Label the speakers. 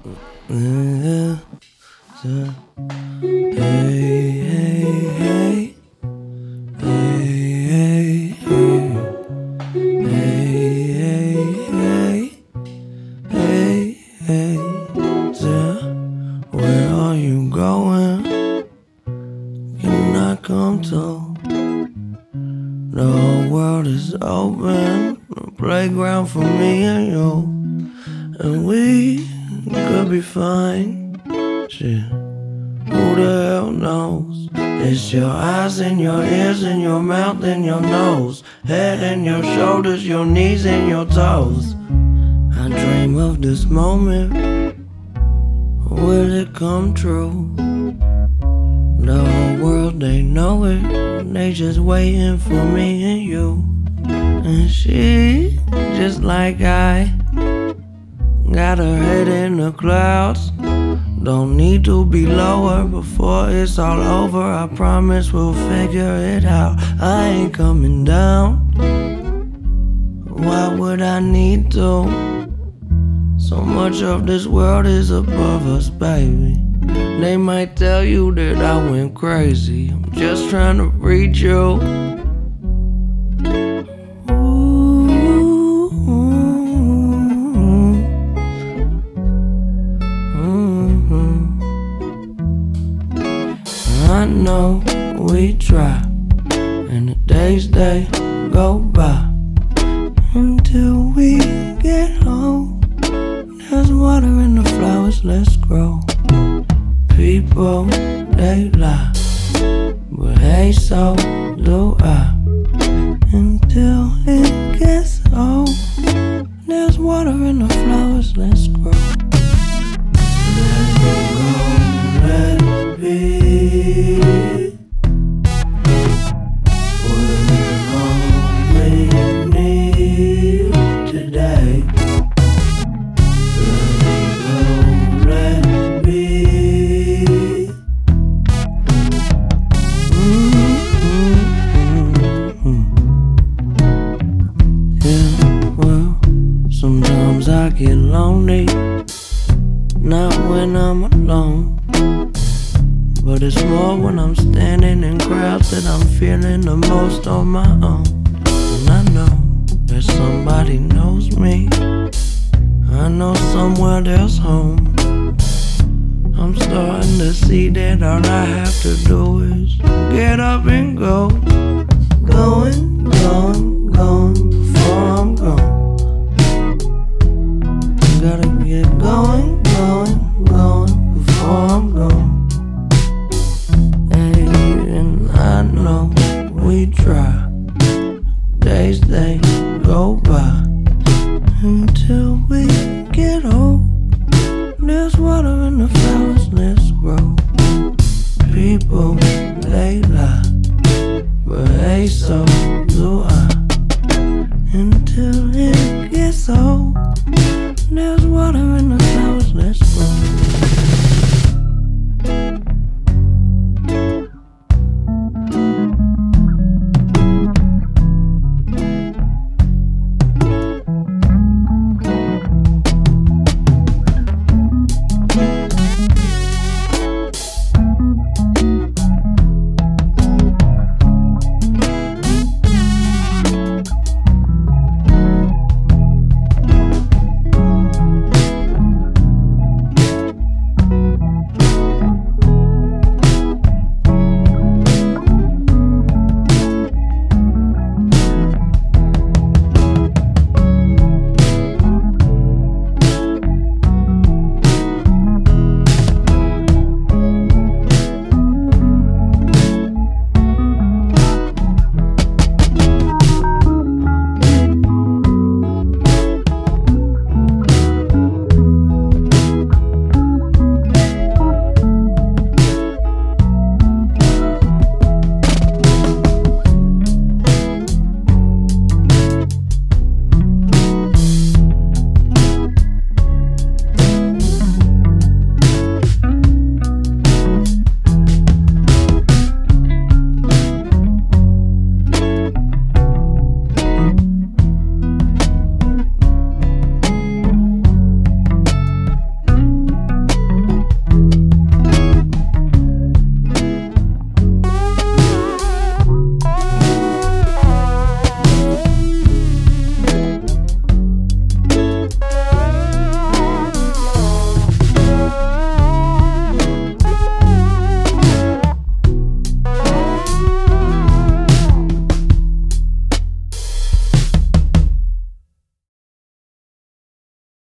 Speaker 1: Yeah, yeah. Hey, hey, hey, hey, hey, hey, hey, hey, hey, yeah. Where are you going? Can I come to? The whole world is open, a playground for me and you, and we could be fine. Shit, who the hell knows? It's your eyes and your ears and your mouth and your nose, head and your shoulders, your knees and your toes. I dream of this moment. Will it come true? The whole world, they know it. They just waiting for me and you. And she, just like I, got her head in the clouds. Don't need to be lower before it's all over. I promise we'll figure it out. I ain't coming down. Why would I need to? So much of this world is above us, baby. They might tell you that I went crazy. I'm just trying to reach you. I know we try, and the days they go by until we get home. There's water in the flowers, let's grow. People, they lie, but hey, so do I. Until it gets old, there's water in the flowers, let's grow. Let it go, let it be. We're all we need today. Let it be. Yeah, well, sometimes I get lonely, not when I'm alone, but it's more when I'm standing in crowds that I'm feeling the most on my own. And I know that somebody knows me. I know somewhere there's home. I'm starting to see that all I have to do is get up and go. Going, going, going before I'm gone. Gotta get going, going, going before I'm gone. Hey, and I know we try. Days they go by until we get old. There's water in the flowers, let's grow. People, they lie, but hey, so